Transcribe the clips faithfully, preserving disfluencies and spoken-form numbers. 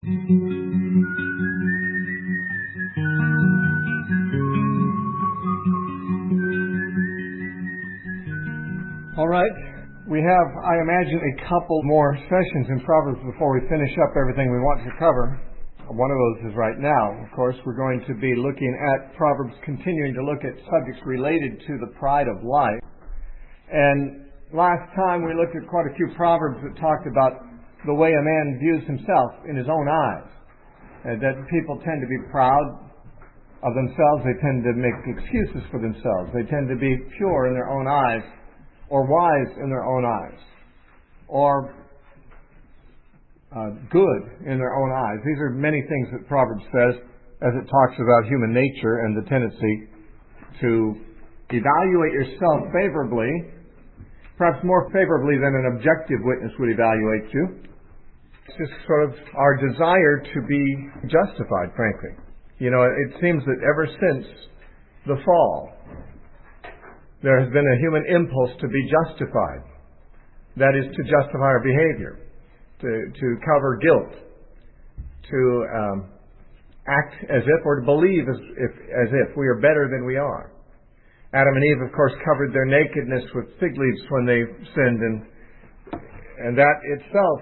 All right. We have, I imagine, a couple more sessions in Proverbs before we finish up everything we want to cover. One of those is right now. Of course, we're going to be looking at Proverbs, continuing to look at subjects related to the pride of life. And last time we looked at quite a few Proverbs that talked about the way a man views himself in his own eyes. And that people tend to be proud of themselves. They tend to make excuses for themselves. They tend to be pure in their own eyes, or wise in their own eyes, or uh, good in their own eyes. These are many things that Proverbs says as it talks about human nature and the tendency to evaluate yourself favorably, perhaps more favorably than an objective witness would evaluate you. It's just sort of our desire to be justified, frankly. You know, it seems that ever since the fall, there has been a human impulse to be justified. That is, to justify our behavior, to, to cover guilt, to um, act as if, or to believe as if, as if we are better than we are. Adam and Eve, of course, covered their nakedness with fig leaves when they sinned, and and that itself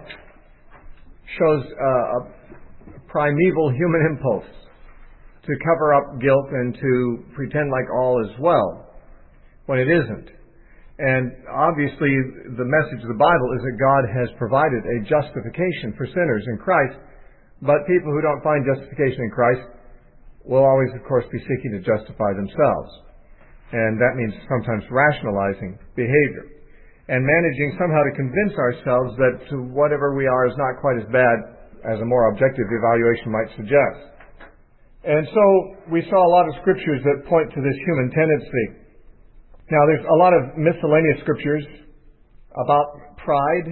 shows uh, a primeval human impulse to cover up guilt and to pretend like all is well when it isn't. And obviously the message of the Bible is that God has provided a justification for sinners in Christ, but people who don't find justification in Christ will always, of course, be seeking to justify themselves. And that means sometimes rationalizing behavior and managing somehow to convince ourselves that whatever we are is not quite as bad as a more objective evaluation might suggest. And so we saw a lot of scriptures that point to this human tendency. Now, there's a lot of miscellaneous scriptures about pride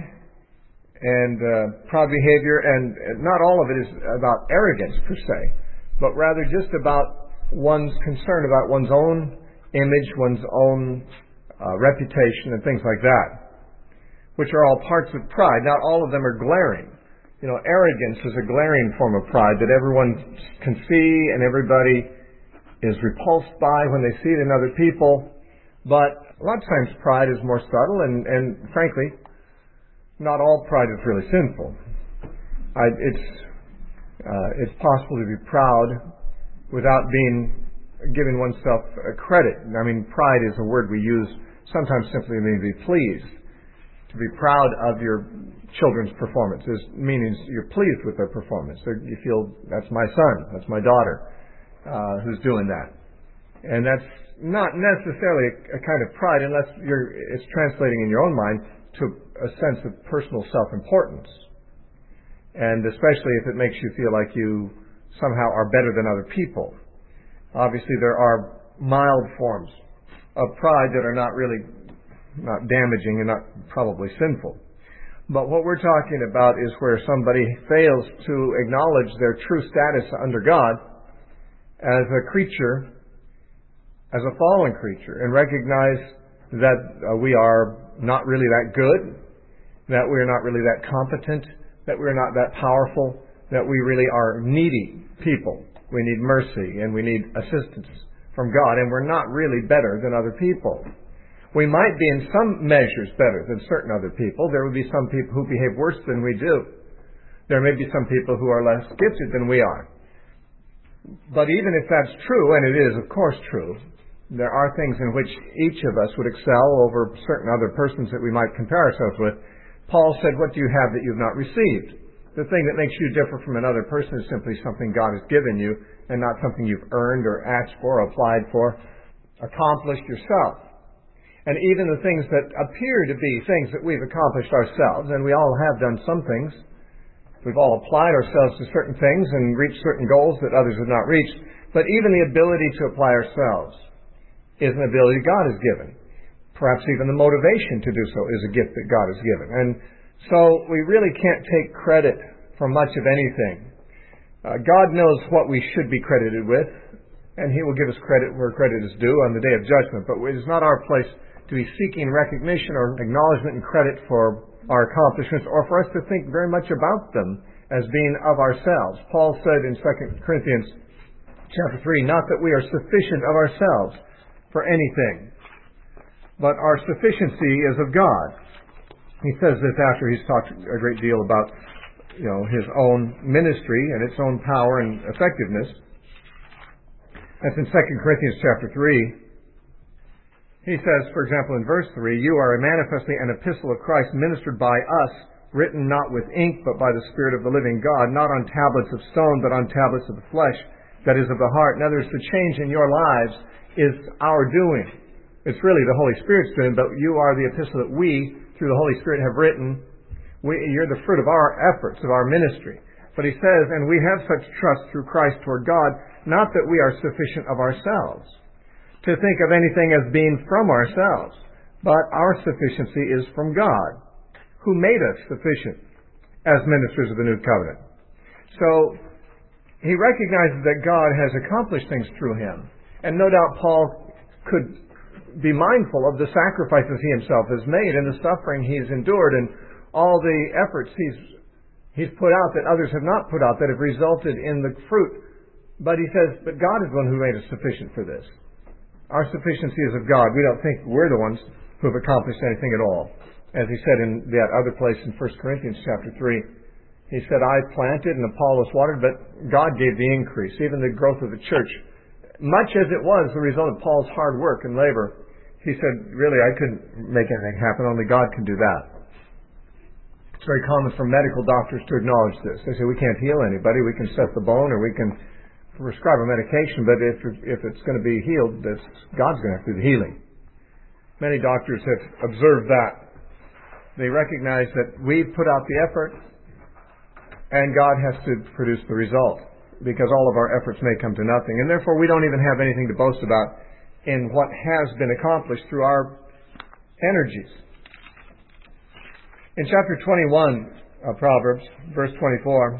and uh, proud behavior, and not all of it is about arrogance per se, but rather just about one's concern about one's own image, one's own uh, reputation, and things like that, which are all parts of pride. Not all of them are glaring. You know, arrogance is a glaring form of pride that everyone can see and everybody is repulsed by when they see it in other people. But a lot of times pride is more subtle, and, and frankly, not all pride is really sinful. I, it's uh, it's possible to be proud without being giving oneself a credit. I mean, pride is a word we use sometimes simply to mean to be pleased. To be proud of your children's performances means you're pleased with their performance. You feel, that's my son, that's my daughter uh, who's doing that. And that's not necessarily a, a kind of pride unless you're, it's translating in your own mind to a sense of personal self-importance. And especially if it makes you feel like you somehow are better than other people. Obviously there are mild forms of pride that are not really, not damaging and not probably sinful. But what we're talking about is where somebody fails to acknowledge their true status under God as a creature, as a fallen creature, and recognize that uh, we are not really that good, that we're not really that competent, that we're not that powerful, that we really are needy people. We need mercy and we need assistance from God, and we're not really better than other people. We might be in some measures better than certain other people. There would be some people who behave worse than we do. There may be some people who are less gifted than we are. But even if that's true, and it is of course true, there are things in which each of us would excel over certain other persons that we might compare ourselves with. Paul said, what do you have that you've not received? The thing that makes you differ from another person is simply something God has given you and not something you've earned or asked for, or applied for, accomplished yourself. And even the things that appear to be things that we've accomplished ourselves, and we all have done some things, we've all applied ourselves to certain things and reached certain goals that others have not reached, but even the ability to apply ourselves is an ability God has given. Perhaps even the motivation to do so is a gift that God has given. And so we really can't take credit for much of anything. Uh, God knows what we should be credited with, and He will give us credit where credit is due on the day of judgment. But it is not our place to be seeking recognition or acknowledgement and credit for our accomplishments, or for us to think very much about them as being of ourselves. Paul said in Second Corinthians chapter three, not that we are sufficient of ourselves for anything, but our sufficiency is of God. He says this after he's talked a great deal about, you know, his own ministry and its own power and effectiveness. That's in Second Corinthians chapter three. He says, for example, in verse three, you are manifestly an epistle of Christ ministered by us, written not with ink, but by the Spirit of the living God, not on tablets of stone, but on tablets of the flesh, that is of the heart. In other words, the change in your lives is our doing. It's really the Holy Spirit's doing, but you are the epistle that we, through the Holy Spirit, have written. We, you're the fruit of our efforts, of our ministry. But he says, and we have such trust through Christ toward God, not that we are sufficient of ourselves, to think of anything as being from ourselves, but our sufficiency is from God, who made us sufficient as ministers of the new covenant. So, he recognizes that God has accomplished things through him. And no doubt Paul could be mindful of the sacrifices he himself has made and the suffering he's endured and all the efforts he's he's put out that others have not put out that have resulted in the fruit. But he says, but God is the one who made us sufficient for this. Our sufficiency is of God. We don't think we're the ones who have accomplished anything at all. As he said in that other place in First Corinthians chapter three, he said, I planted and Apollos watered, but God gave the increase, even the growth of the church. Much as it was the result of Paul's hard work and labor, he said, really, I couldn't make anything happen, only God can do that. It's very common for medical doctors to acknowledge this. They say, we can't heal anybody, we can set the bone or we can prescribe a medication, but if, if it's going to be healed, that's, God's going to have to do the healing. Many doctors have observed that. They recognize that we've put out the effort, and God has to produce the result, because all of our efforts may come to nothing. And therefore, we don't even have anything to boast about in what has been accomplished through our energies. In chapter twenty-one of Proverbs, verse twenty-four,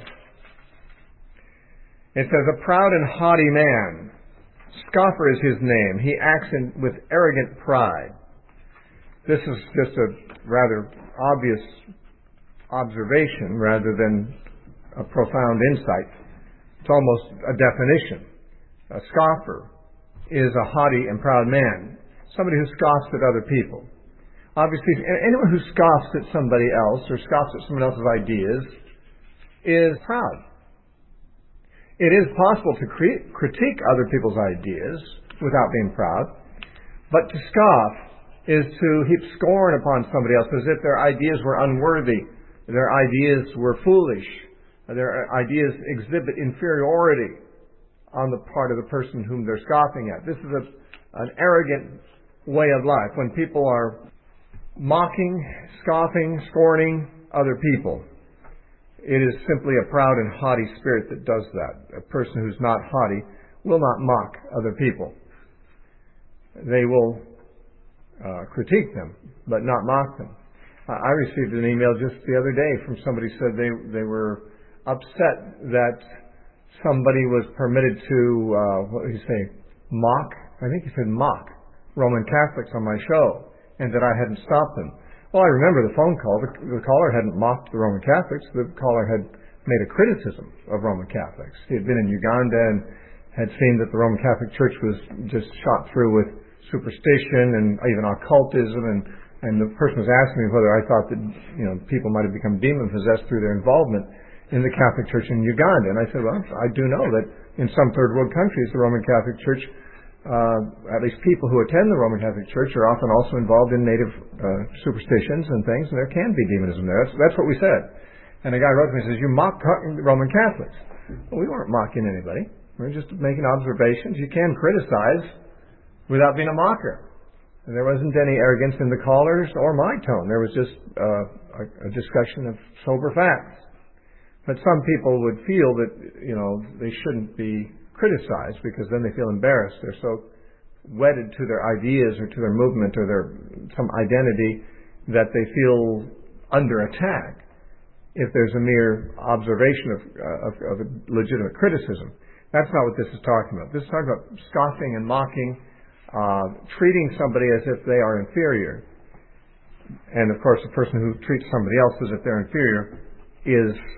it says, a proud and haughty man, scoffer is his name. He acts in, with arrogant pride. This is just a rather obvious observation rather than a profound insight. It's almost a definition. A scoffer is a haughty and proud man, somebody who scoffs at other people. Obviously, anyone who scoffs at somebody else or scoffs at someone else's ideas is proud. It is possible to cre- critique other people's ideas without being proud, but to scoff is to heap scorn upon somebody else as if their ideas were unworthy, their ideas were foolish, their ideas exhibit inferiority on the part of the person whom they're scoffing at. This is a, an arrogant way of life. When people are mocking, scoffing, scorning other people, it is simply a proud and haughty spirit that does that. A person who's not haughty will not mock other people. They will uh, critique them, but not mock them. Uh, I received an email just the other day from somebody who said they, they were upset that somebody was permitted to, uh, what did he say, mock? I think he said mock Roman Catholics on my show, and that I hadn't stopped them. Well, I remember the phone call. The, the caller hadn't mocked the Roman Catholics. The caller had made a criticism of Roman Catholics. He had been in Uganda and had seen that the Roman Catholic Church was just shot through with superstition and even occultism, and, and the person was asking me whether I thought that, you know, people might have become demon-possessed through their involvement in the Catholic Church in Uganda. And I said, well, I do know that in some third world countries, the Roman Catholic Church, uh, at least people who attend the Roman Catholic Church, are often also involved in native uh, superstitions and things, and there can be demonism there. That's, that's what we said. And a guy wrote to me and says, you mock Roman Catholics. Well, we weren't mocking anybody. We were just making observations. You can criticize without being a mocker. And there wasn't any arrogance in the callers or my tone. There was just uh, a, a discussion of sober facts. But some people would feel that, you know, they shouldn't be criticized because then they feel embarrassed. They're so wedded to their ideas or to their movement or their some identity that they feel under attack if there's a mere observation of, uh, of, of a legitimate criticism. That's not what this is talking about. This is talking about scoffing and mocking, uh, treating somebody as if they are inferior. And of course, the person who treats somebody else as if they're inferior is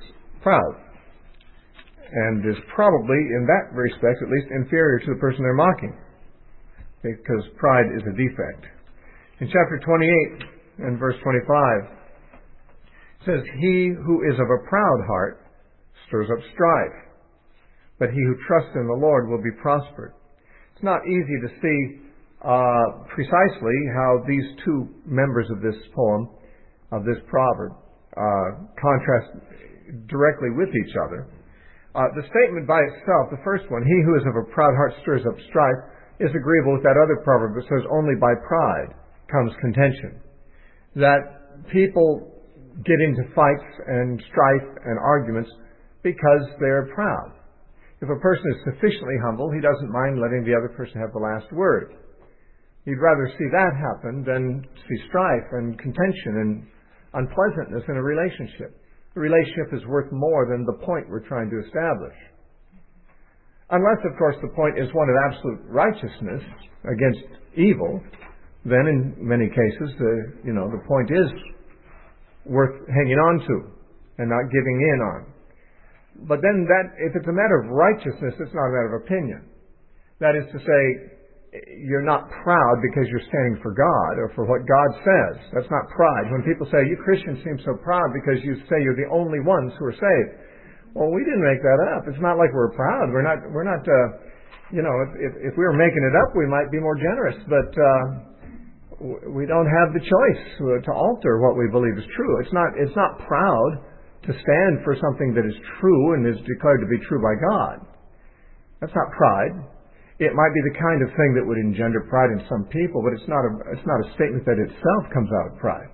proud, and is probably, in that respect at least, inferior to the person they're mocking, because pride is a defect. In chapter twenty-eight and verse twenty-five, it says, "He who is of a proud heart stirs up strife, but he who trusts in the Lord will be prospered." It's not easy to see uh, precisely how these two members of this poem, of this proverb, uh, contrast directly with each other. Uh, the statement by itself, the first one, "He who is of a proud heart stirs up strife," is agreeable with that other proverb that says, "Only by pride comes contention." That people get into fights and strife and arguments because they're proud. If a person is sufficiently humble, he doesn't mind letting the other person have the last word. He'd rather see that happen than see strife and contention and unpleasantness in a relationship. The relationship is worth more than the point we're trying to establish. Unless, of course, the point is one of absolute righteousness against evil, then in many cases, the, you know, the point is worth hanging on to and not giving in on. But then that, if it's a matter of righteousness, it's not a matter of opinion. That is to say, you're not proud because you're standing for God or for what God says. That's not pride. When people say, "You Christians seem so proud because you say you're the only ones who are saved." Well, we didn't make that up. It's not like we're proud. We're not, we're not, uh, you know, if, if, if we were making it up, we might be more generous. But uh, we don't have the choice to alter what we believe is true. It's not, it's not proud to stand for something that is true and is declared to be true by God. That's not pride. It might be the kind of thing that would engender pride in some people, but it's not a, it's not a statement that itself comes out of pride.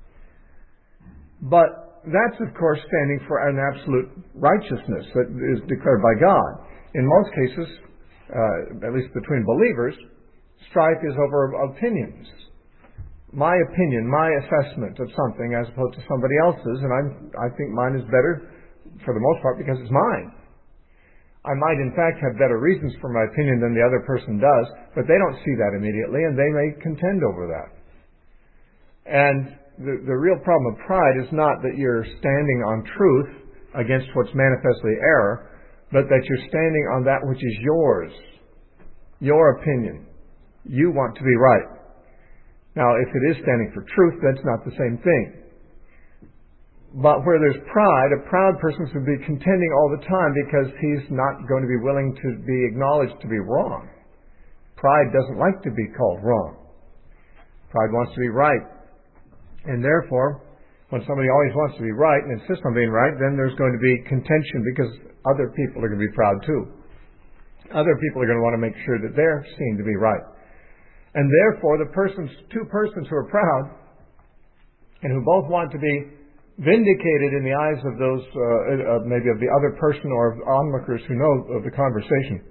But that's, of course, standing for an absolute righteousness that is declared by God. In most cases, uh, at least between believers, strife is over opinions. My opinion, my assessment of something as opposed to somebody else's, and I'm, I think mine is better for the most part because it's mine. I might, in fact, have better reasons for my opinion than the other person does, but they don't see that immediately, and they may contend over that. And the, the real problem of pride is not that you're standing on truth against what's manifestly error, but that you're standing on that which is yours, your opinion. You want to be right. Now, if it is standing for truth, that's not the same thing. But where there's pride, a proud person should be contending all the time because he's not going to be willing to be acknowledged to be wrong. Pride doesn't like to be called wrong. Pride wants to be right. And therefore, when somebody always wants to be right and insists on being right, then there's going to be contention because other people are going to be proud too. Other people are going to want to make sure that they're seen to be right. And therefore, the persons, two persons who are proud and who both want to be vindicated in the eyes of those, uh, uh, maybe of the other person or of onlookers who know of the conversation,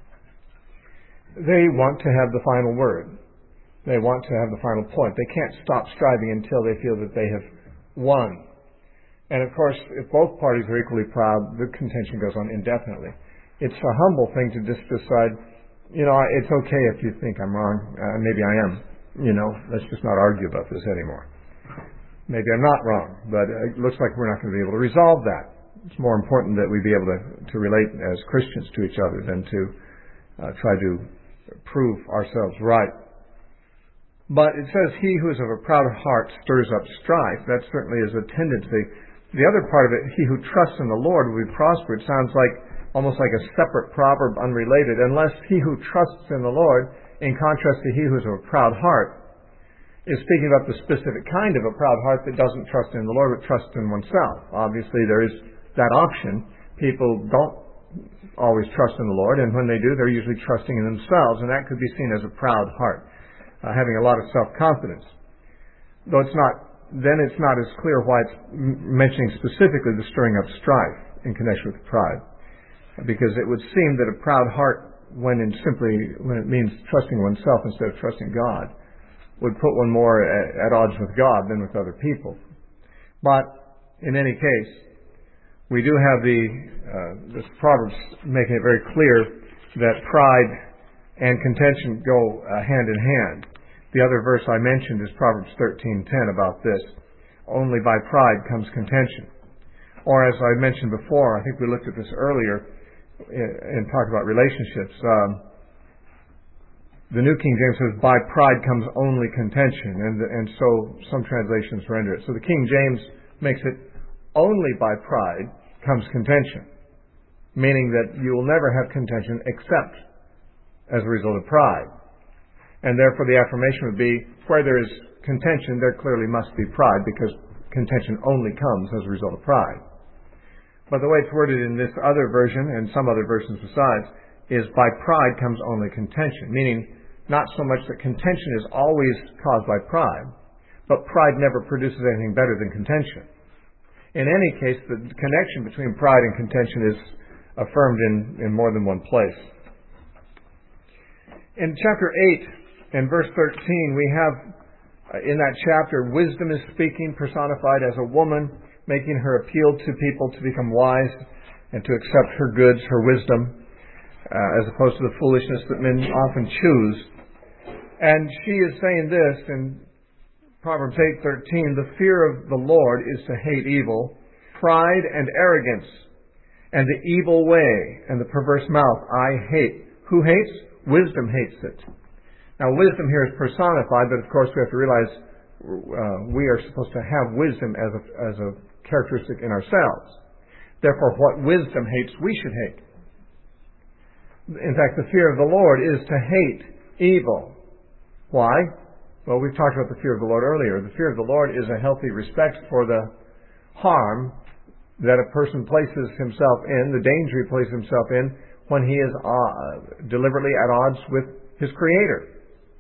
they want to have the final word. They want to have the final point. They can't stop striving until they feel that they have won. And of course, if both parties are equally proud, the contention goes on indefinitely. It's a humble thing to just decide, you know, it's okay if you think I'm wrong. Uh, maybe I am. You know, let's just not argue about this anymore. Maybe I'm not wrong, but it looks like we're not going to be able to resolve that. It's more important that we be able to, to relate as Christians to each other than to uh, try to prove ourselves right. But it says, "He who is of a proud heart stirs up strife." That certainly is a tendency. The other part of it, "He who trusts in the Lord will be prospered," sounds like almost like a separate proverb, unrelated, unless he who trusts in the Lord, in contrast to he who is of a proud heart, is speaking about the specific kind of a proud heart that doesn't trust in the Lord but trusts in oneself. Obviously, there is that option. People don't always trust in the Lord, and when they do, they're usually trusting in themselves, and that could be seen as a proud heart, uh, having a lot of self-confidence. Though it's not, then it's not as clear why it's m- mentioning specifically the stirring up strife in connection with pride, because it would seem that a proud heart, when in simply when it means trusting oneself instead of trusting God, would put one more at, at odds with God than with other people. But in any case, we do have the uh, this Proverbs making it very clear that pride and contention go uh, hand in hand. The other verse I mentioned is Proverbs thirteen ten about this. Only by pride comes contention. Or as I mentioned before, I think we looked at this earlier in talking about relationships. Um, the New King James says, by pride comes only contention, and, and so some translations render it. So the King James makes it, only by pride comes contention, meaning that you will never have contention except as a result of pride. And therefore the affirmation would be, where there is contention, there clearly must be pride, because contention only comes as a result of pride. But the way it's worded in this other version, and some other versions besides, is by pride comes only contention, meaning not so much that contention is always caused by pride, but pride never produces anything better than contention. In any case, the connection between pride and contention is affirmed in, in more than one place. In chapter eight and verse thirteen, we have uh, in that chapter, wisdom is speaking, personified as a woman, making her appeal to people to become wise and to accept her goods, her wisdom, uh, as opposed to the foolishness that men often choose. And she is saying this in Proverbs eight thirteen, the fear of the Lord is to hate evil, pride and arrogance, and the evil way and the perverse mouth I hate. Who hates? Wisdom hates it. Now, wisdom here is personified, but of course we have to realize uh, we are supposed to have wisdom as a, as a characteristic in ourselves. Therefore, what wisdom hates, we should hate. In fact, the fear of the Lord is to hate evil. Why? Well, we've talked about the fear of the Lord earlier. The fear of the Lord is a healthy respect for the harm that a person places himself in, the danger he places himself in, when he is uh, deliberately at odds with his Creator.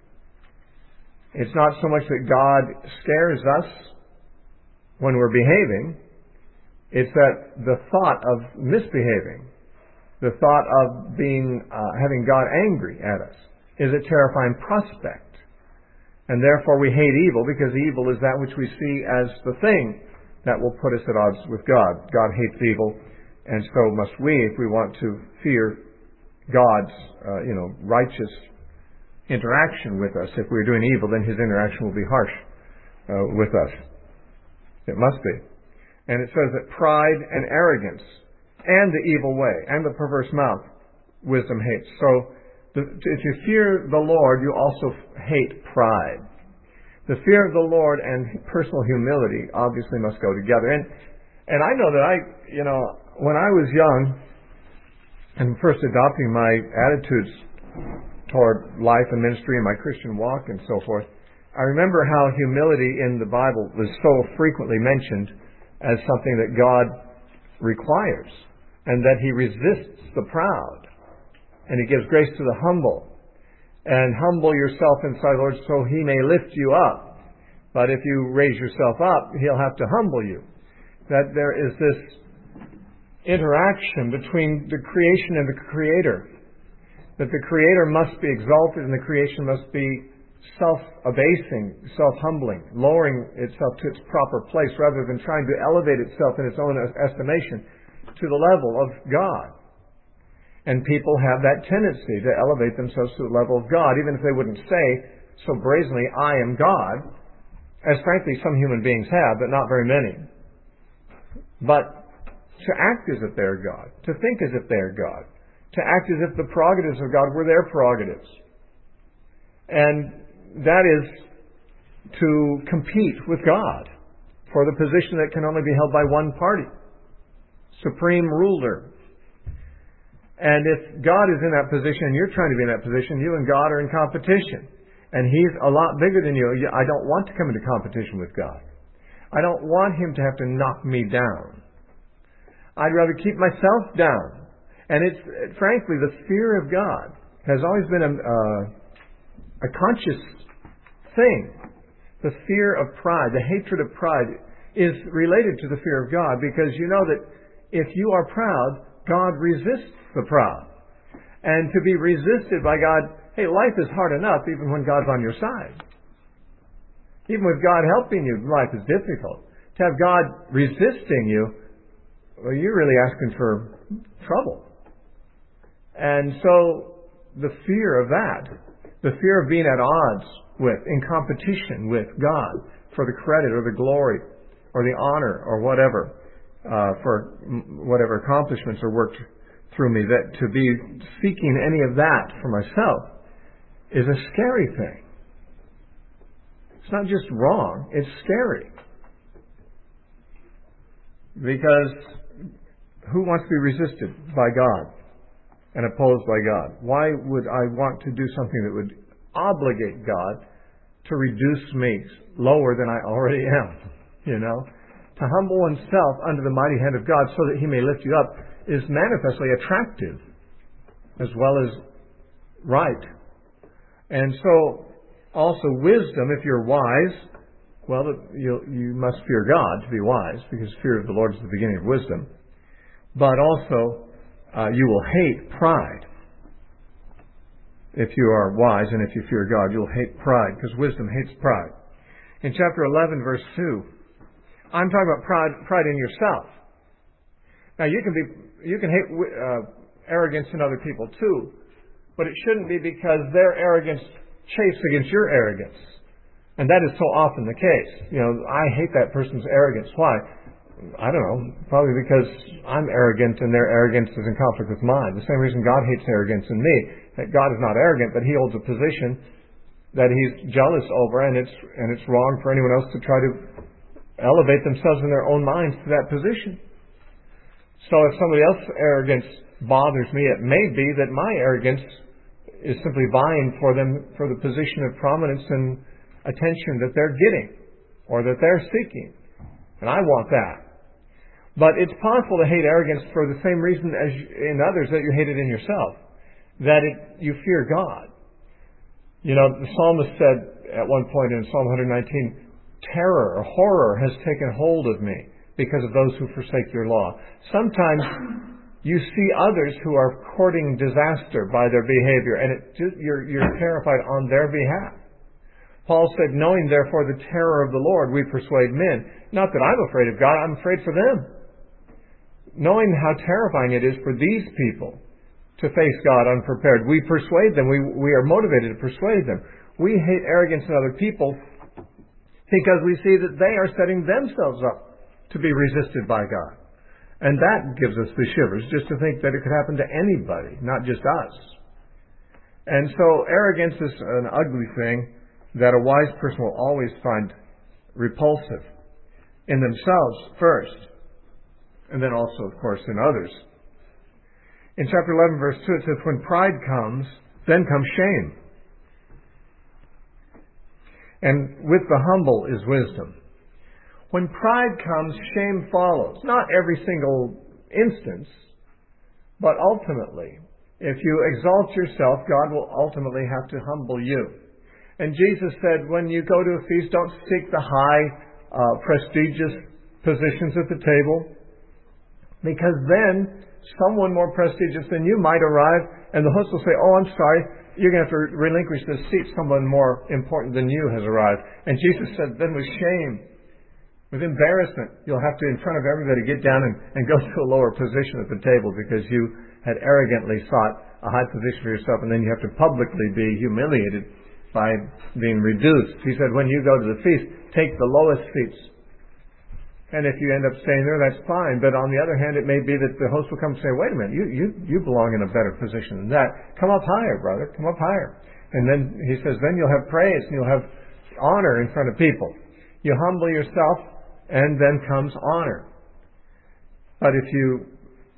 It's not so much that God scares us when we're behaving. It's that the thought of misbehaving, the thought of being uh, having God angry at us, is a terrifying prospect. And therefore we hate evil, because evil is that which we see as the thing that will put us at odds with God. God hates evil, and so must we, if we want to fear God's uh, you know, righteous interaction with us. If we're doing evil, then His interaction will be harsh uh, with us. It must be. And it says that pride and arrogance and the evil way and the perverse mouth wisdom hates. So the, if you fear the Lord, you also hate pride. The fear of the Lord and personal humility obviously must go together. And and I know that I, you know, when I was young and first adopting my attitudes toward life and ministry and my Christian walk and so forth, I remember how humility in the Bible was so frequently mentioned as something that God requires, and that He resists the proud, and He gives grace to the humble. And humble yourself inside the Lord so He may lift you up. But if you raise yourself up, He'll have to humble you. That there is this interaction between the creation and the Creator. That the Creator must be exalted and the creation must be self-abasing, self-humbling, lowering itself to its proper place rather than trying to elevate itself in its own estimation to the level of God. And people have that tendency to elevate themselves to the level of God, even if they wouldn't say so brazenly, I am God, as frankly some human beings have, but not very many. But to act as if they are God, to think as if they are God, to act as if the prerogatives of God were their prerogatives. And that is to compete with God for the position that can only be held by one party, supreme ruler. And if God is in that position and you're trying to be in that position, you and God are in competition. And He's a lot bigger than you. I don't want to come into competition with God. I don't want Him to have to knock me down. I'd rather keep myself down. And it's, frankly, the fear of God has always been a, uh, a conscious thing. The fear of pride, the hatred of pride, is related to the fear of God, because you know that if you are proud, God resists the proud. And to be resisted by God, hey, life is hard enough even when God's on your side. Even with God helping you, life is difficult. To have God resisting you, well, you're really asking for trouble. And so the fear of that, the fear of being at odds with, in competition with God for the credit or the glory or the honor or whatever, uh, for whatever accomplishments are worked through me, that to be seeking any of that for myself is a scary thing. It's not just wrong, it's scary. Because who wants to be resisted by God and opposed by God? Why would I want to do something that would obligate God to reduce me lower than I already am? You know? To humble oneself under the mighty hand of God so that He may lift you up is manifestly attractive as well as right. And so, also wisdom, if you're wise, well, you you must fear God to be wise, because fear of the Lord is the beginning of wisdom. But also, uh, you will hate pride. If you are wise and if you fear God, you'll hate pride, because wisdom hates pride. In chapter eleven, verse two, I'm talking about pride, pride in yourself. Now, you can be, you can hate uh, arrogance in other people too, but it shouldn't be because their arrogance chafes against your arrogance. And that is so often the case. You know, I hate that person's arrogance. Why? I don't know. Probably because I'm arrogant and their arrogance is in conflict with mine. The same reason God hates arrogance in me. That God is not arrogant, but He holds a position that He's jealous over, and it's and it's wrong for anyone else to try to elevate themselves in their own minds to that position. So if somebody else's arrogance bothers me, it may be that my arrogance is simply vying for them for the position of prominence and attention that they're getting or that they're seeking. And I want that. But it's possible to hate arrogance for the same reason as in others that you hate it in yourself. That it, you fear God. You know, the psalmist said at one point in Psalm one nineteen, terror or horror has taken hold of me because of those who forsake your law. Sometimes you see others who are courting disaster by their behavior, and it just, you're, you're terrified on their behalf. Paul said, knowing therefore the terror of the Lord, we persuade men. Not that I'm afraid of God, I'm afraid for them. Knowing how terrifying it is for these people to face God unprepared, we persuade them. We, we are motivated to persuade them. We hate arrogance in other people because we see that they are setting themselves up to be resisted by God. And that gives us the shivers, just to think that it could happen to anybody, not just us. And so arrogance is an ugly thing that a wise person will always find repulsive in themselves first, and then also, of course, in others. In chapter eleven, verse two, it says, when pride comes, then comes shame. And with the humble is wisdom. When pride comes, shame follows. Not every single instance, but ultimately, if you exalt yourself, God will ultimately have to humble you. And Jesus said, when you go to a feast, don't seek the high, uh, prestigious positions at the table, because then someone more prestigious than you might arrive, and the host will say, oh, I'm sorry, you're going to have to relinquish this seat. Someone more important than you has arrived. And Jesus said, then with shame, with embarrassment, you'll have to, in front of everybody, get down and, and go to a lower position at the table because you had arrogantly sought a high position for yourself, and then you have to publicly be humiliated by being reduced. He said, when you go to the feast, take the lowest seats. And if you end up staying there, that's fine. But on the other hand, it may be that the host will come and say, wait a minute, you, you, you belong in a better position than that. Come up higher, brother. Come up higher. And then he says, then you'll have praise and you'll have honor in front of people. You humble yourself, and then comes honor. But if you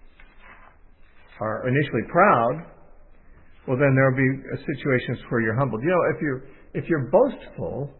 are initially proud, well, then there will be situations where you're humbled. You know, if you're if you're boastful,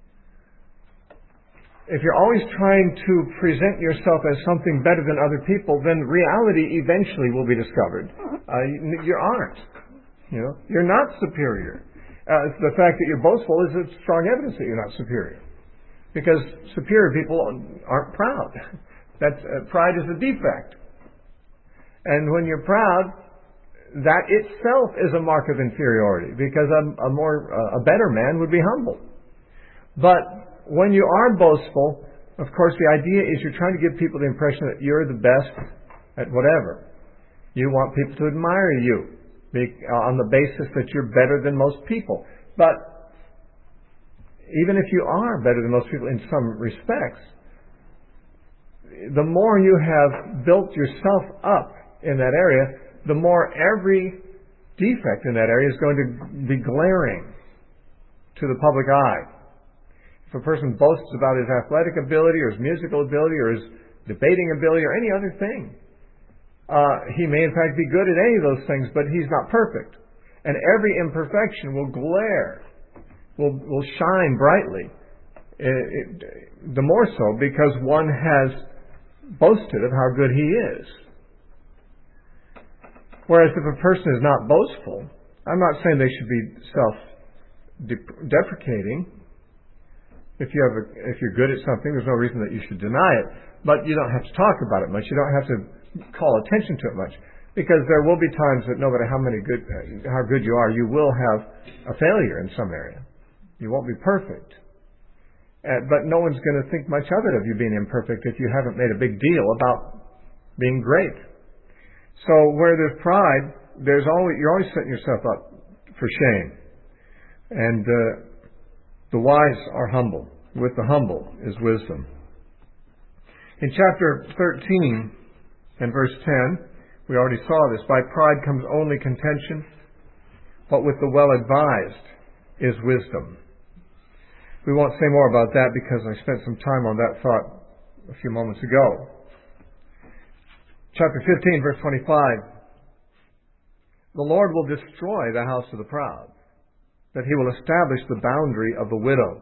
if you're always trying to present yourself as something better than other people, then reality eventually will be discovered. Uh, you aren't. You know, you're not superior. Uh, the fact that you're boastful is a strong evidence that you're not superior, because superior people aren't proud. That's uh, pride is a defect, and when you're proud, that itself is a mark of inferiority, because a, a more uh, a better man would be humble. But when you are boastful, of course, the idea is you're trying to give people the impression that you're the best at whatever. You want people to admire you on the basis that you're better than most people. But even if you are better than most people in some respects, the more you have built yourself up in that area, the more every defect in that area is going to be glaring to the public eye. If a person boasts about his athletic ability or his musical ability or his debating ability or any other thing, uh, he may in fact be good at any of those things, but he's not perfect. And every imperfection will glare, will, will shine brightly. It, it, the more so because one has boasted of how good he is. Whereas if a person is not boastful, I'm not saying they should be self-deprecating. If you have a, if you're good at something, there's no reason that you should deny it. But you don't have to talk about it much. You don't have to call attention to it much, because there will be times that no matter how many good, how good you are, you will have a failure in some area. You won't be perfect. Uh, but no one's going to think much of it of you being imperfect if you haven't made a big deal about being great. So where there's pride, there's always you're always setting yourself up for shame. And uh, the wise are humble. With the humble is wisdom. In chapter thirteen and verse ten, we already saw this. By pride comes only contention, but with the well-advised is wisdom. We won't say more about that because I spent some time on that thought a few moments ago. Chapter fifteen, verse twenty-five. The Lord will destroy the house of the proud, that He will establish the boundary of the widow.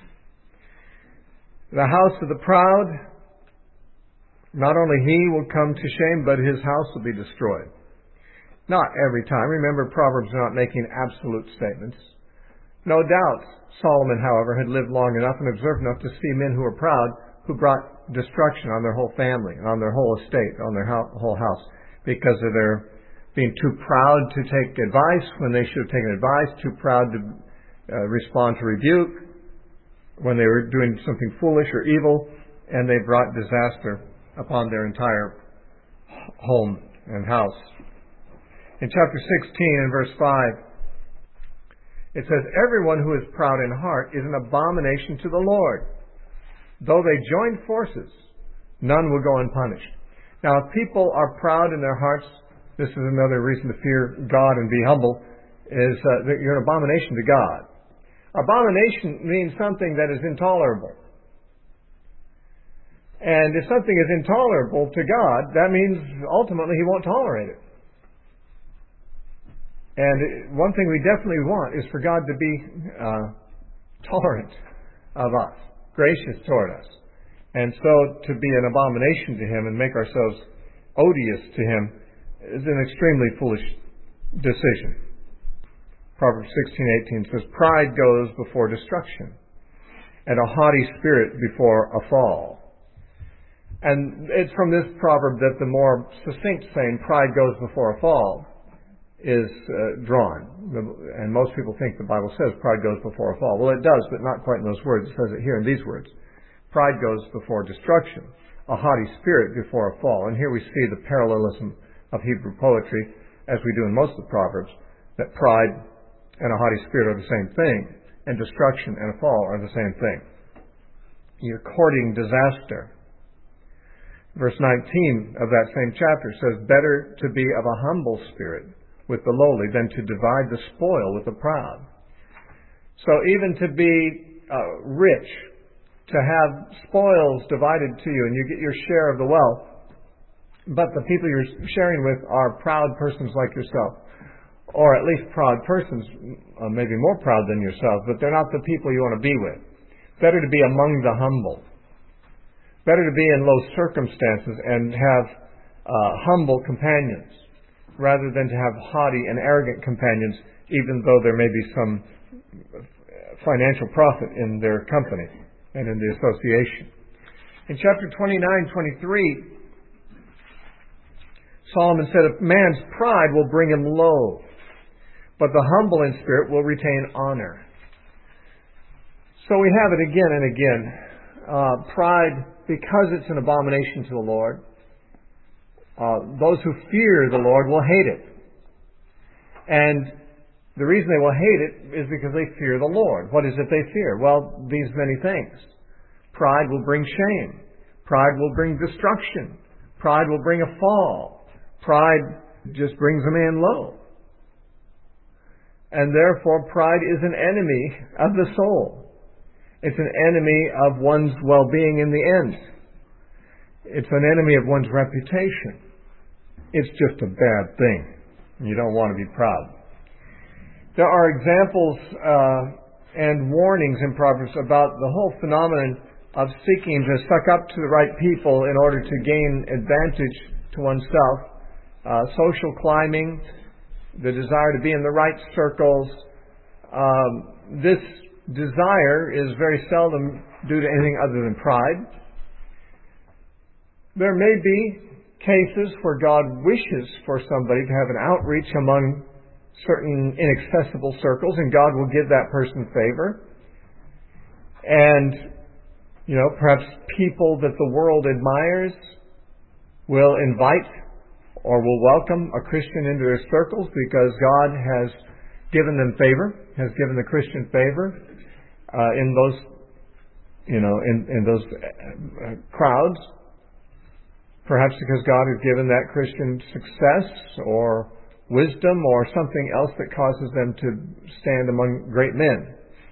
The house of the proud, not only he will come to shame, but his house will be destroyed. Not every time. Remember, Proverbs are not making absolute statements. No doubt, Solomon, however, had lived long enough and observed enough to see men who were proud, who brought destruction on their whole family, and on their whole estate, on their whole house, because of their being too proud to take advice when they should have taken advice, too proud to uh, respond to rebuke when they were doing something foolish or evil, and they brought disaster upon their entire home and house. In chapter sixteen and verse five, it says, everyone who is proud in heart is an abomination to the Lord. Though they join forces, none will go unpunished. Now, if people are proud in their hearts, this is another reason to fear God and be humble, is uh, that you're an abomination to God. Abomination means something that is intolerable. And if something is intolerable to God, that means ultimately He won't tolerate it. And one thing we definitely want is for God to be uh, tolerant of us, gracious toward us. And so to be an abomination to Him and make ourselves odious to Him is an extremely foolish decision. Proverbs sixteen eighteen says, pride goes before destruction, and a haughty spirit before a fall. And it's from this proverb that the more succinct saying, pride goes before a fall, is uh, drawn. And most people think the Bible says pride goes before a fall. Well, it does, but not quite in those words. It says it here in these words. Pride goes before destruction, a haughty spirit before a fall. And here we see the parallelism of Hebrew poetry, as we do in most of the Proverbs, that pride and a haughty spirit are the same thing, and destruction and a fall are the same thing. You're courting disaster. Verse nineteen of that same chapter says, better to be of a humble spirit with the lowly than to divide the spoil with the proud. So even to be uh, rich, to have spoils divided to you and you get your share of the wealth, but the people you're sharing with are proud persons like yourself, or at least proud persons, uh, maybe more proud than yourself, but they're not the people you want to be with. Better to be among the humble. Better to be in low circumstances and have uh, humble companions, rather than to have haughty and arrogant companions, even though there may be some financial profit in their company and in the association. In chapter twenty-nine, twenty-three, Solomon said, a man's pride will bring him low, but the humble in spirit will retain honor. So we have it again and again. Uh, pride, because it's an abomination to the Lord, uh, those who fear the Lord will hate it. And the reason they will hate it is because they fear the Lord. What is it they fear? Well, these many things. Pride will bring shame. Pride will bring destruction. Pride will bring a fall. Pride just brings a man low. And therefore, pride is an enemy of the soul. It's an enemy of one's well-being in the end. It's an enemy of one's reputation. It's just a bad thing. You don't want to be proud. There are examples uh, and warnings in Proverbs about the whole phenomenon of seeking to suck up to the right people in order to gain advantage to oneself. Uh, social climbing, the desire to be in the right circles. Um, this desire is very seldom due to anything other than pride. There may be cases where God wishes for somebody to have an outreach among certain inaccessible circles, and God will give that person favor. And, you know, perhaps people that the world admires will invite or will welcome a Christian into their circles because God has given them favor, has given the Christian favor uh, in those, you know, in, in those uh, crowds. Perhaps because God has given that Christian success or wisdom or something else that causes them to stand among great men.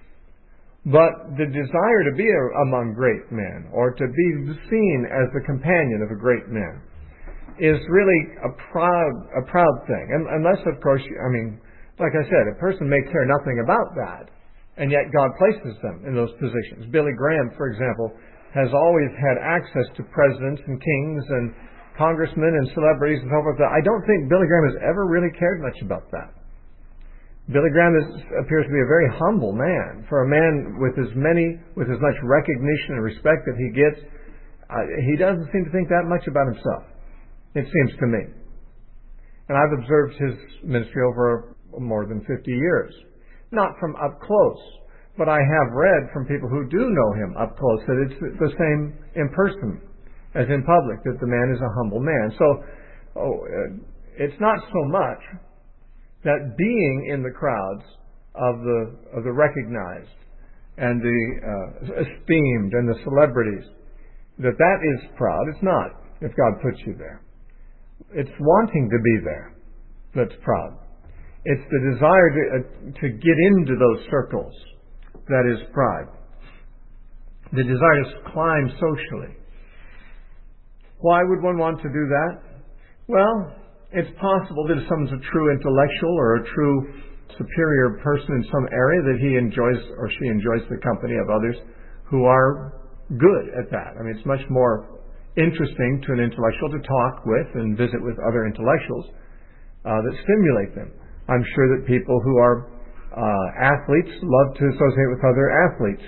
But the desire to be among great men or to be seen as the companion of a great man is really a proud a proud thing. And unless, of course, I mean, like I said, a person may care nothing about that, and yet God places them in those positions. Billy Graham, for example, has always had access to presidents and kings and congressmen and celebrities and so forth. I don't think Billy Graham has ever really cared much about that. Billy Graham is, appears to be a very humble man. For a man with as many, with as much recognition and respect that he gets, uh, he doesn't seem to think that much about himself, it seems to me. And I've observed his ministry over more than fifty years. Not from up close, but I have read from people who do know him up close that it's the same in person as in public, that the man is a humble man. So oh, it's not so much that being in the crowds of the of the recognized and the uh, esteemed and the celebrities, that that is proud. It's not, if God puts you there. It's wanting to be there that's proud. It's the desire to, uh, to get into those circles that is pride. The desire to climb socially. Why would one want to do that? Well, it's possible that if someone's a true intellectual or a true superior person in some area, that he enjoys or she enjoys the company of others who are good at that. I mean, it's much more interesting to an intellectual to talk with and visit with other intellectuals uh, that stimulate them. I'm sure that people who are uh, athletes love to associate with other athletes,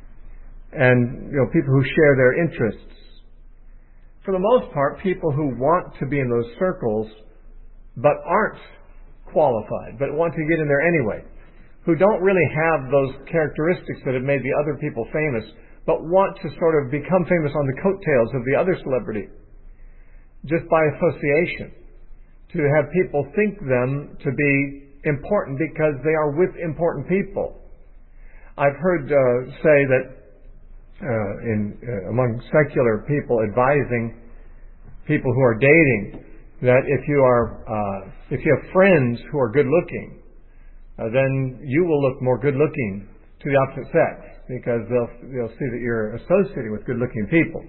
and you know, people who share their interests. For the most part, people who want to be in those circles but aren't qualified, but want to get in there anyway, who don't really have those characteristics that have made the other people famous, but want to sort of become famous on the coattails of the other celebrity, just by association, to have people think them to be important because they are with important people. I've heard uh, say that uh, in uh, among secular people advising people who are dating that if you are uh, if you have friends who are good looking, uh, then you will look more good looking to the opposite sex because they'll they'll see that you're associating with good looking people.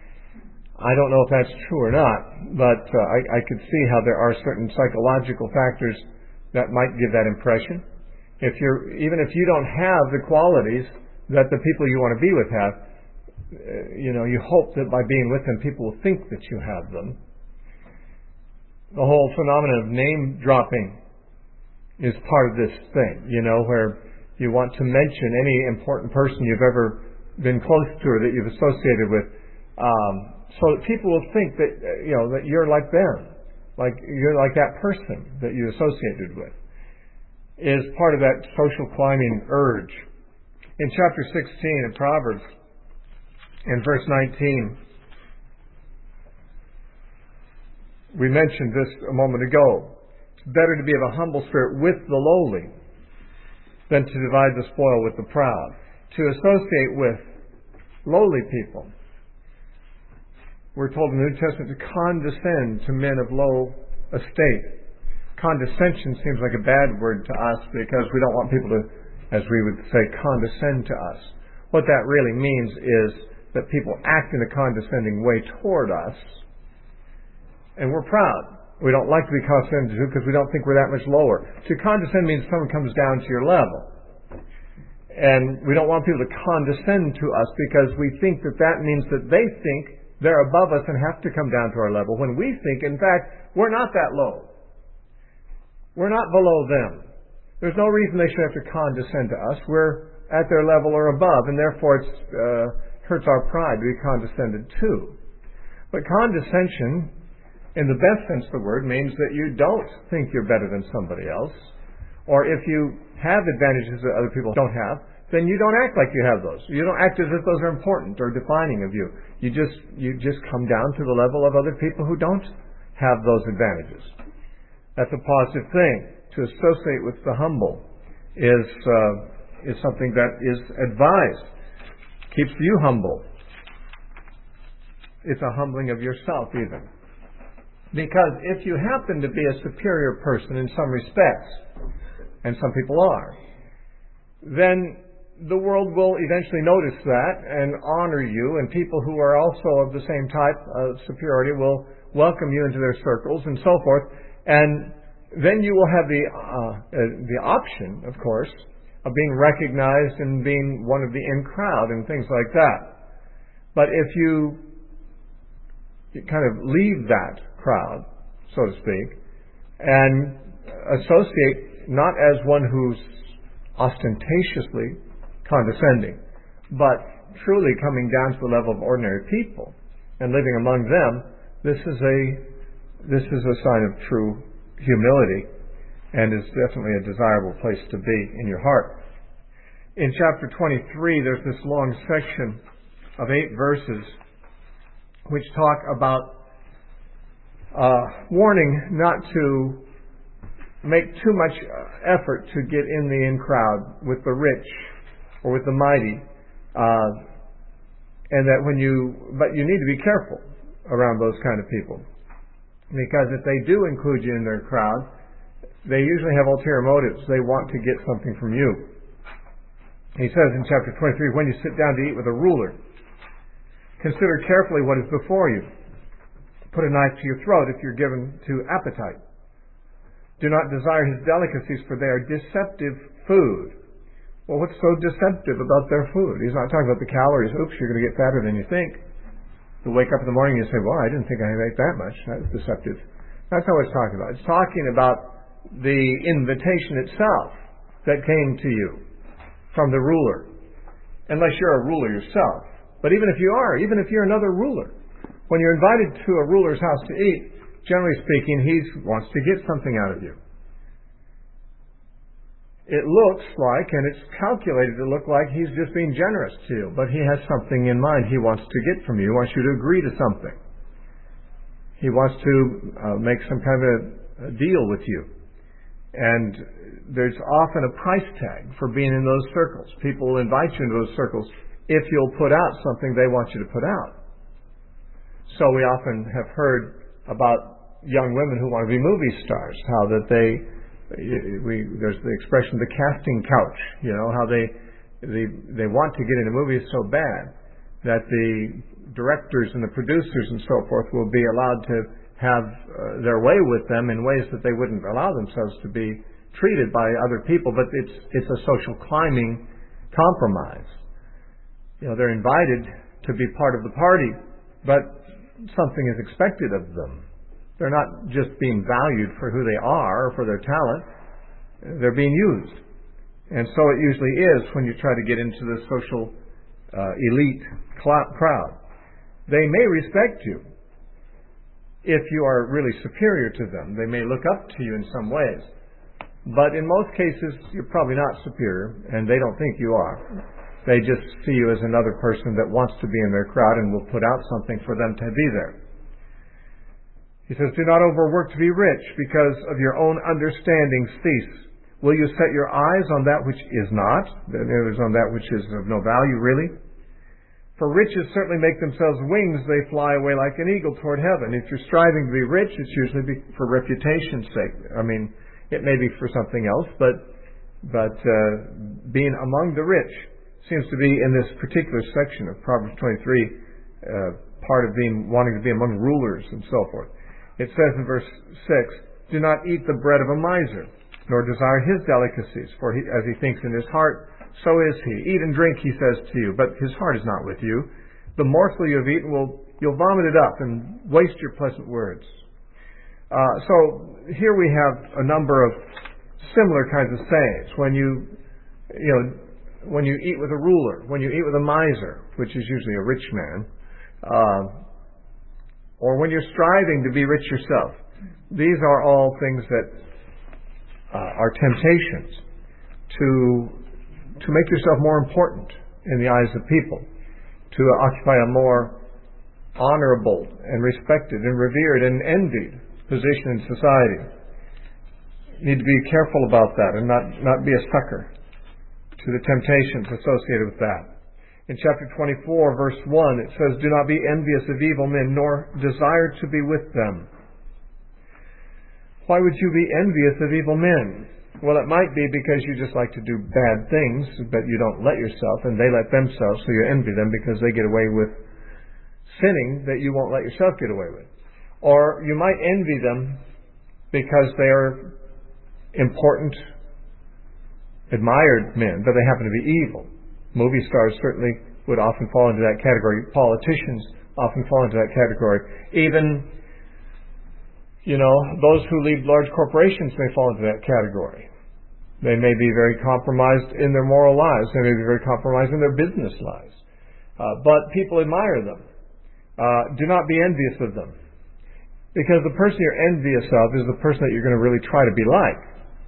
I don't know if that's true or not, but uh, I, I could see how there are certain psychological factors that might give that impression. If you're, even if you don't have the qualities that the people you want to be with have, uh, you know, you hope that by being with them, people will think that you have them. The whole phenomenon of name dropping is part of this thing, you know, where you want to mention any important person you've ever been close to or that you've associated with. Um, So that people will think that, you know, that you're like them, like you're like that person that you associated with, is part of that social climbing urge. In chapter sixteen of Proverbs, in verse nineteen, we mentioned this a moment ago. It's better to be of a humble spirit with the lowly than to divide the spoil with the proud. To associate with lowly people We're told in the New Testament to condescend to men of low estate. Condescension seems like a bad word to us because we don't want people to, as we would say, condescend to us. What that really means is that people act in a condescending way toward us, and we're proud. We don't like to be condescended to because we don't think we're that much lower. To condescend means someone comes down to your level. And we don't want people to condescend to us because we think that that means that they think they're above us and have to come down to our level, when we think, in fact, we're not that low. We're not below them. There's no reason they should have to condescend to us. We're at their level or above, and therefore it uh, hurts our pride to be condescended to. But condescension, in the best sense of the word, means that you don't think you're better than somebody else, or if you have advantages that other people don't have, then you don't act like you have those. You don't act as if those are important or defining of you. You just you just come down to the level of other people who don't have those advantages. That's a positive thing. To associate with the humble is uh, is something that is advised. Keeps you humble. It's a humbling of yourself even. Because if you happen to be a superior person in some respects, and some people are, then the world will eventually notice that and honor you, and people who are also of the same type of superiority will welcome you into their circles and so forth. And then you will have the uh, uh, the option, of course, of being recognized and being one of the in crowd and things like that. But if you kind of leave that crowd, so to speak, and associate not as one who's ostentatiously condescending, but truly coming down to the level of ordinary people and living among them, this is a this is a sign of true humility, and is definitely a desirable place to be in your heart. In chapter twenty-three, there's this long section of eight verses which talk about uh, warning not to make too much effort to get in the in crowd with the rich or with the mighty, uh, and that when you, but you need to be careful around those kind of people, because if they do include you in their crowd, they usually have ulterior motives. They want to get something from you. He says in chapter twenty-three, when you sit down to eat with a ruler, consider carefully what is before you. Put a knife to your throat if you're given to appetite. Do not desire his delicacies, for they are deceptive food. Well, what's so deceptive about their food? He's not talking about the calories. Oops, you're going to get fatter than you think. You wake up in the morning and you say, well, I didn't think I ate that much. That was deceptive. That's not what it's talking about. It's talking about the invitation itself that came to you from the ruler. Unless you're a ruler yourself. But even if you are, even if you're another ruler, when you're invited to a ruler's house to eat, generally speaking, he wants to get something out of you. It looks like, and it's calculated to look like, he's just being generous to you, but he has something in mind he wants to get from you. He wants you to agree to something. He wants to uh, make some kind of a, a deal with you. And there's often a price tag for being in those circles. People will invite you into those circles if you'll put out something they want you to put out. So we often have heard about young women who want to be movie stars, how that they, we, there's the expression, the casting couch, you know, how they, they, they want to get into movies so bad that the directors and the producers and so forth will be allowed to have uh, their way with them in ways that they wouldn't allow themselves to be treated by other people, but it's, it's a social climbing compromise. You know, they're invited to be part of the party, but something is expected of them. They're not just being valued for who they are or for their talent. They're being used. And so it usually is when you try to get into the social uh, elite cl- crowd. They may respect you if you are really superior to them. They may look up to you in some ways. But in most cases, you're probably not superior, and they don't think you are. They just see you as another person that wants to be in their crowd and will put out something for them to be there. He says, do not overwork to be rich, because of your own understanding cease. Will you set your eyes on that which is not? That is, on that which is of no value, really? For riches certainly make themselves wings, they fly away like an eagle toward heaven. If you're striving to be rich, it's usually be for reputation's sake. I mean, it may be for something else, but but uh, being among the rich seems to be in this particular section of Proverbs twenty-three, uh, part of being wanting to be among rulers and so forth. It says in verse six, "Do not eat the bread of a miser, nor desire his delicacies, for he, as he thinks in his heart, so is he. Eat and drink, he says to you, but his heart is not with you. The morsel you have eaten, will you'll vomit it up and waste your pleasant words." Uh, so here we have a number of similar kinds of sayings. When you, you know, when you eat with a ruler, when you eat with a miser, which is usually a rich man, uh, or when you're striving to be rich yourself. These are all things that uh, are temptations to to make yourself more important in the eyes of people, to occupy a more honorable and respected and revered and envied position in society. You need to be careful about that and not, not be a sucker to the temptations associated with that. In chapter twenty-four, verse one, it says, "Do not be envious of evil men, nor desire to be with them." Why would you be envious of evil men? Well, it might be because you just like to do bad things, but you don't let yourself, and they let themselves, so you envy them because they get away with sinning that you won't let yourself get away with. Or you might envy them because they are important, admired men, but they happen to be evil. Movie stars certainly would often fall into that category. Politicians often fall into that category. Even, you know, those who lead large corporations may fall into that category. They may be very compromised in their moral lives. They may be very compromised in their business lives. Uh, but people admire them. Uh, do not be envious of them. Because the person you're envious of is the person that you're going to really try to be like.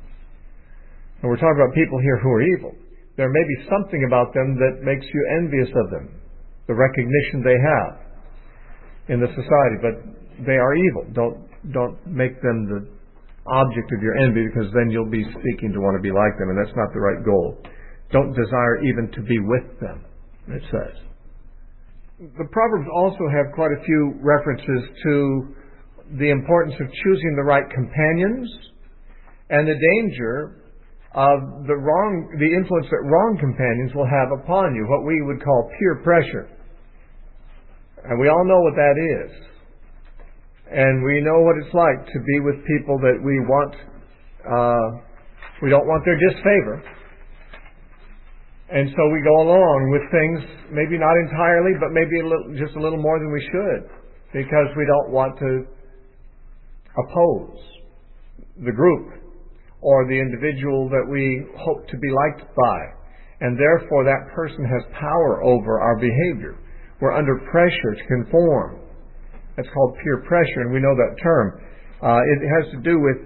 And we're talking about people here who are evil. There may be something about them that makes you envious of them, the recognition they have in the society, but they are evil. Don't don't make them the object of your envy, because then you'll be seeking to want to be like them, and that's not the right goal. Don't desire even to be with them, it says. The Proverbs also have quite a few references to the importance of choosing the right companions and the danger of the wrong, the influence that wrong companions will have upon you, what we would call peer pressure. And we all know what that is. And we know what it's like to be with people that we want, uh, we don't want their disfavor. And so we go along with things, maybe not entirely, but maybe a little, just a little more than we should, because we don't want to oppose the group or the individual that we hope to be liked by. And therefore that person has power over our behavior. We're under pressure to conform. That's called peer pressure, and we know that term. Uh, it has to do with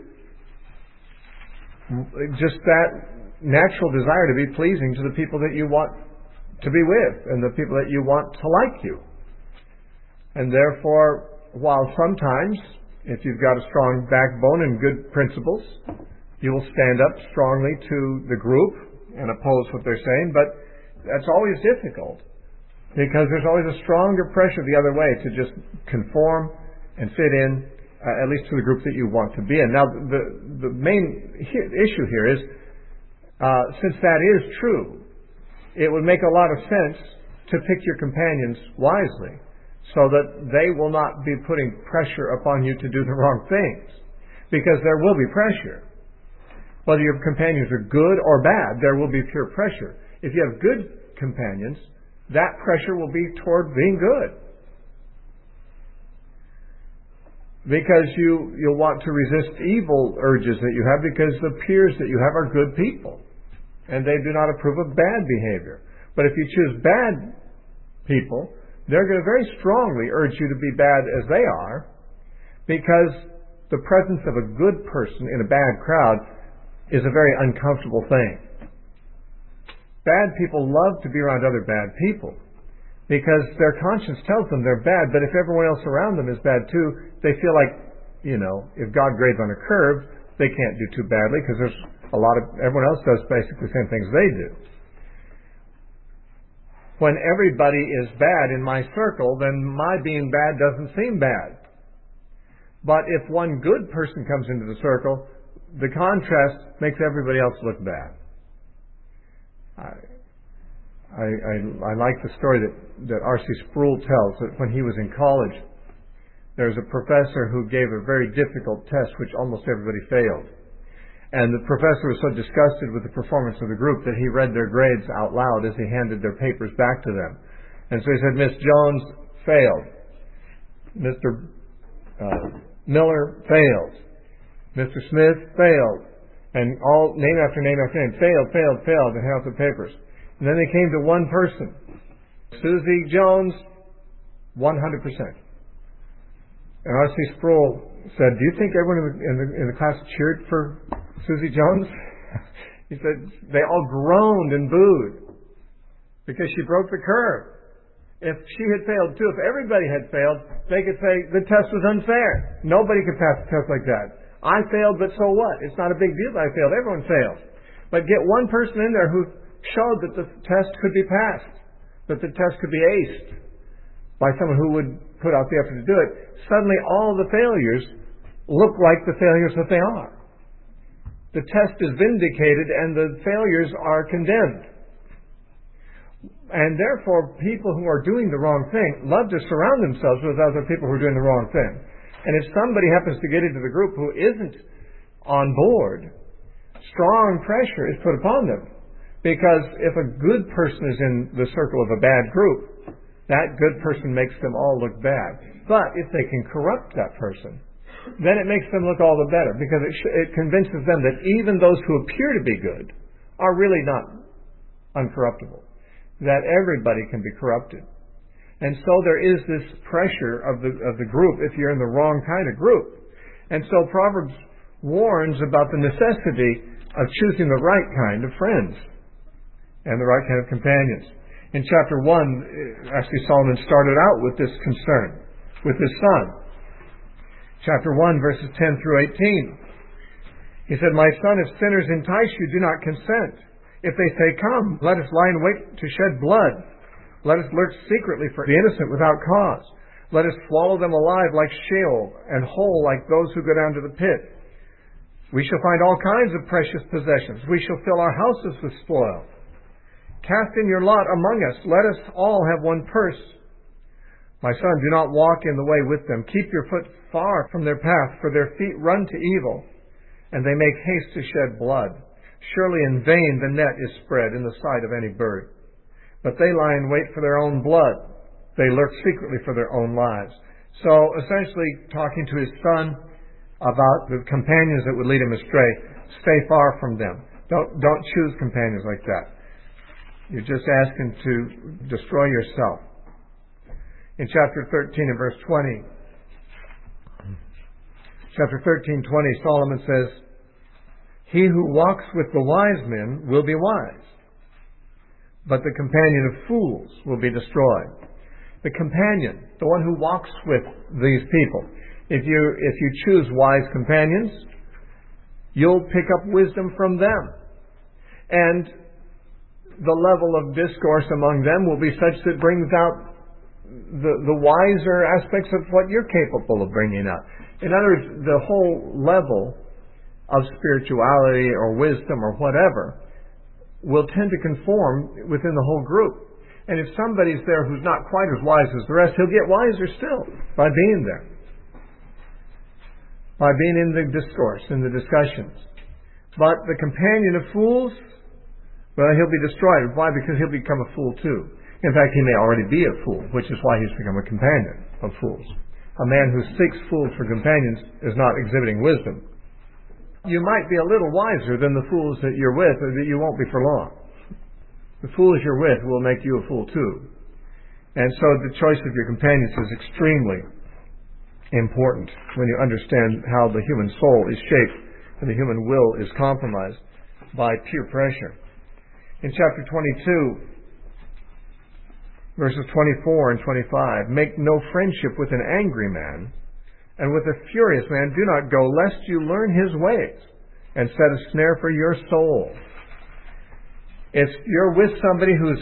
just that natural desire to be pleasing to the people that you want to be with and the people that you want to like you. And therefore, while sometimes, if you've got a strong backbone and good principles, you will stand up strongly to the group and oppose what they're saying, but that's always difficult because there's always a stronger pressure the other way to just conform and fit in, uh, at least to the group that you want to be in. Now, the, the main he- issue here is, uh, since that is true, it would make a lot of sense to pick your companions wisely so that they will not be putting pressure upon you to do the wrong things, because there will be pressure. Whether your companions are good or bad, there will be peer pressure. If you have good companions, that pressure will be toward being good. Because you, you'll want to resist evil urges that you have, because the peers that you have are good people. And they do not approve of bad behavior. But if you choose bad people, they're going to very strongly urge you to be bad as they are, because the presence of a good person in a bad crowd is a very uncomfortable thing. Bad people love to be around other bad people because their conscience tells them they're bad, but if everyone else around them is bad too, they feel like, you know, if God grades on a curve, they can't do too badly because there's a lot of, everyone else does basically the same things they do. When everybody is bad in my circle, then my being bad doesn't seem bad. But if one good person comes into the circle, the contrast makes everybody else look bad. I, I, I, I like the story that, that R C Sproul tells, that when he was in college, there was a professor who gave a very difficult test which almost everybody failed. And the professor was so disgusted with the performance of the group that he read their grades out loud as he handed their papers back to them. And so he said, Miss Jones failed. Mister Uh, Miller failed. Mister Smith failed. And all, name after name after name, failed, failed, failed, and held the papers. And then they came to one person. Susie Jones, one hundred percent. And R C Sproul said, do you think everyone in the, in the, in the class cheered for Susie Jones? He said, they all groaned and booed because she broke the curve. If she had failed too, if everybody had failed, they could say the test was unfair. Nobody could pass a test like that. I failed, but so what? It's not a big deal that I failed. Everyone fails. But get one person in there who showed that the test could be passed, that the test could be aced by someone who would put out the effort to do it. Suddenly all the failures look like the failures that they are. The test is vindicated and the failures are condemned. And therefore, people who are doing the wrong thing love to surround themselves with other people who are doing the wrong thing. And if somebody happens to get into the group who isn't on board, strong pressure is put upon them. Because if a good person is in the circle of a bad group, that good person makes them all look bad. But if they can corrupt that person, then it makes them look all the better. Because it, sh- it convinces them that even those who appear to be good are really not uncorruptible. That everybody can be corrupted. And so there is this pressure of the of the group if you're in the wrong kind of group. And so Proverbs warns about the necessity of choosing the right kind of friends and the right kind of companions. In chapter one, actually Solomon started out with this concern, with his son. Chapter one, verses ten through eighteen. He said, my son, if sinners entice you, do not consent. If they say, come, let us lie in wait to shed blood. Let us lurk secretly for the innocent without cause. Let us swallow them alive like Sheol and whole like those who go down to the pit. We shall find all kinds of precious possessions. We shall fill our houses with spoil. Cast in your lot among us. Let us all have one purse. My son, do not walk in the way with them. Keep your foot far from their path, for their feet run to evil, and they make haste to shed blood. Surely in vain the net is spread in the sight of any bird. But they lie in wait for their own blood. They lurk secretly for their own lives. So essentially talking to his son about the companions that would lead him astray. Stay far from them. Don't, don't choose companions like that. You're just asking to destroy yourself. In chapter thirteen and verse twenty, chapter thirteen, twenty, Solomon says, he who walks with the wise men will be wise, but the companion of fools will be destroyed. The companion, the one who walks with these people. If you, if you choose wise companions, you'll pick up wisdom from them. And the level of discourse among them will be such that brings out the, the wiser aspects of what you're capable of bringing out. In other words, the whole level of spirituality or wisdom or whatever will tend to conform within the whole group. And if somebody's there who's not quite as wise as the rest, he'll get wiser still by being there. By being in the discourse, in the discussions. But the companion of fools, well, he'll be destroyed. Why? Because he'll become a fool too. In fact, he may already be a fool, which is why he's become a companion of fools. A man who seeks fools for companions is not exhibiting wisdom. You might be a little wiser than the fools that you're with, or that you won't be for long. The fools you're with will make you a fool too. And so the choice of your companions is extremely important when you understand how the human soul is shaped and the human will is compromised by peer pressure. In chapter twenty-two, verses twenty-four and twenty-five, make no friendship with an angry man, and with a furious man do not go, lest you learn his ways and set a snare for your soul. If you're with somebody who's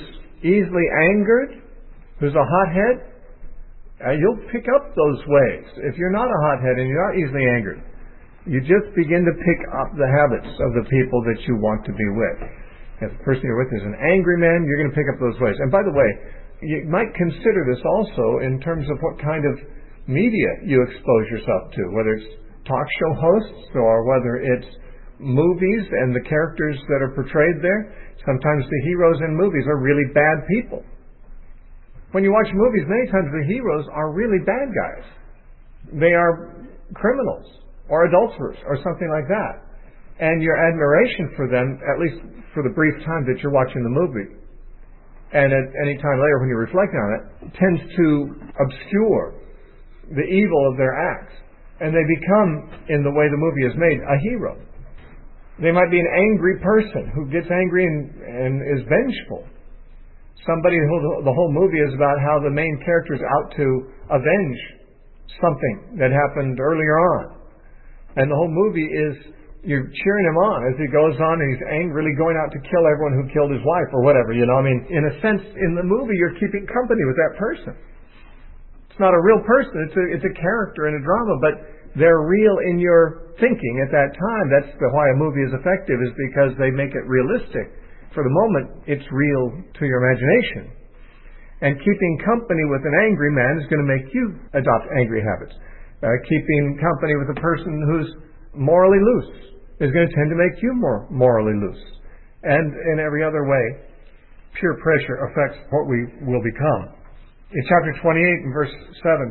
easily angered, who's a hothead, uh, you'll pick up those ways. If you're not a hothead and you're not easily angered, you just begin to pick up the habits of the people that you want to be with. If the person you're with is an angry man, you're going to pick up those ways. And by the way, you might consider this also in terms of what kind of media you expose yourself to, whether it's talk show hosts or whether it's movies and the characters that are portrayed there. Sometimes the heroes in movies are really bad people. When you watch movies, many times the heroes are really bad guys. They are criminals or adulterers or something like that. And your admiration for them, at least for the brief time that you're watching the movie, and at any time later when you reflect on it, tends to obscure the evil of their acts. And they become, in the way the movie is made, a hero. They might be an angry person who gets angry and, and is vengeful. Somebody who the whole movie is about how the main character is out to avenge something that happened earlier on. And the whole movie is, you're cheering him on as he goes on, and he's angrily going out to kill everyone who killed his wife or whatever, you know. I mean, in a sense, in the movie, you're keeping company with that person. It's not a real person. It's a, it's a character in a drama, but they're real in your thinking at that time. That's the, why a movie is effective, is because they make it realistic. For the moment, it's real to your imagination. And keeping company with an angry man is going to make you adopt angry habits. Uh, keeping company with a person who's morally loose is going to tend to make you more morally loose. And in every other way, peer pressure affects what we will become. In chapter twenty-eight and verse seven,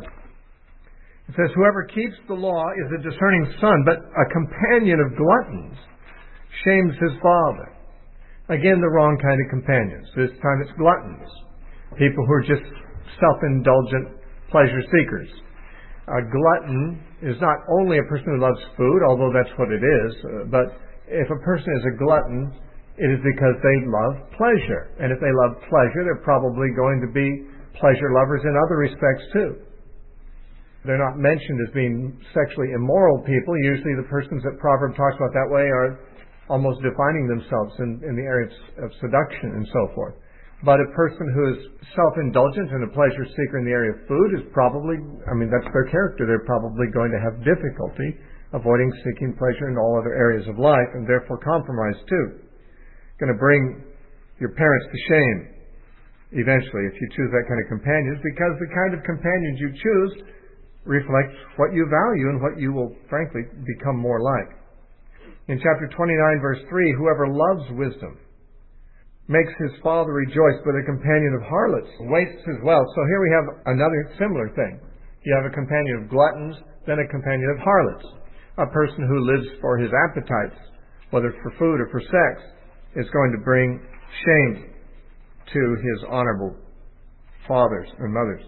it says, "Whoever keeps the law is a discerning son, but a companion of gluttons shames his father." Again, the wrong kind of companions. This time it's gluttons. People who are just self-indulgent pleasure seekers. A glutton is not only a person who loves food, although that's what it is, uh, but if a person is a glutton, it is because they love pleasure. And if they love pleasure, they're probably going to be pleasure lovers in other respects too. They're not mentioned as being sexually immoral people. Usually the persons that Proverbs talks about that way are almost defining themselves in, in the area of seduction and so forth. But a person who is self-indulgent and a pleasure seeker in the area of food is probably, I mean, that's their character. They're probably going to have difficulty avoiding seeking pleasure in all other areas of life, and therefore compromise too. Going to bring your parents to shame eventually if you choose that kind of companions, because the kind of companions you choose reflects what you value and what you will, frankly, become more like. In chapter twenty-nine, verse three, "Whoever loves wisdom makes his father rejoice, but a companion of harlots wastes his wealth." So here we have another similar thing. You have a companion of gluttons, then a companion of harlots. A person who lives for his appetites, whether it's for food or for sex, is going to bring shame to his honorable fathers and mothers.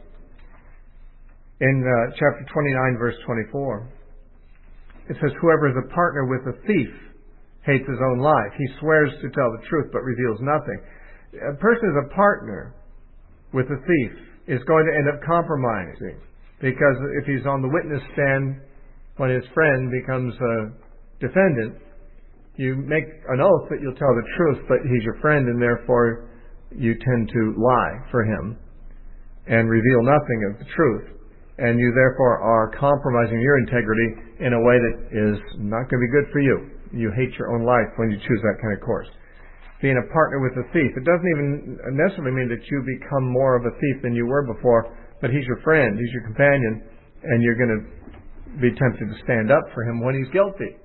In uh, chapter twenty-nine, verse twenty-four, it says, "Whoever is a partner with a thief hates his own life. He swears to tell the truth, but reveals nothing." A person who's a partner with a thief is going to end up compromising, because if he's on the witness stand when his friend becomes a defendant, you make an oath that you'll tell the truth, but he's your friend, and therefore you tend to lie for him and reveal nothing of the truth. And you therefore are compromising your integrity in a way that is not going to be good for you. You hate your own life when you choose that kind of course. Being a partner with a thief, it doesn't even necessarily mean that you become more of a thief than you were before, but he's your friend, he's your companion, and you're going to be tempted to stand up for him when he's guilty.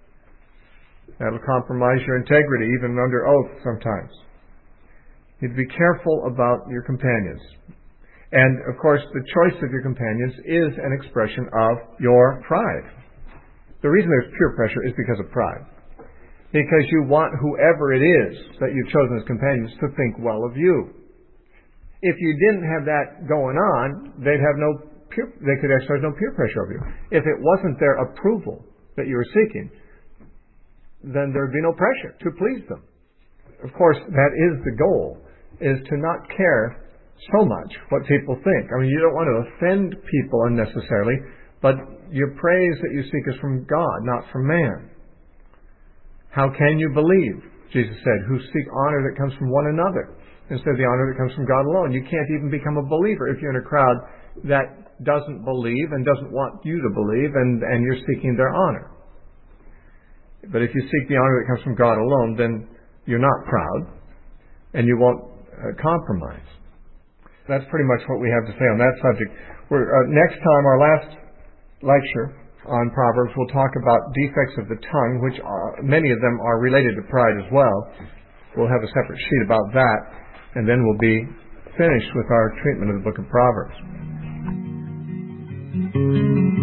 That'll compromise your integrity, even under oath sometimes. You'd be careful about your companions. And, of course, the choice of your companions is an expression of your pride. The reason there's peer pressure is because of pride. Because you want whoever it is that you've chosen as companions to think well of you. If you didn't have that going on, they'd have no peer, they could exercise no peer pressure over you. If it wasn't their approval that you were seeking, then there'd be no pressure to please them. Of course, that is the goal, is to not care so much what people think. I mean, you don't want to offend people unnecessarily, but your praise that you seek is from God, not from man. How can you believe, Jesus said, who seek honor that comes from one another? instead of the honor that comes from God alone. You can't even become a believer if you're in a crowd that doesn't believe and doesn't want you to believe, and, and you're seeking their honor. But if you seek the honor that comes from God alone, then you're not proud, and you won't uh, compromise. That's pretty much what we have to say on that subject. We're, uh, next time, our last lecture on Proverbs, we'll talk about defects of the tongue, which are, many of them are related to pride as well. We'll have a separate sheet about that, and then we'll be finished with our treatment of the book of Proverbs.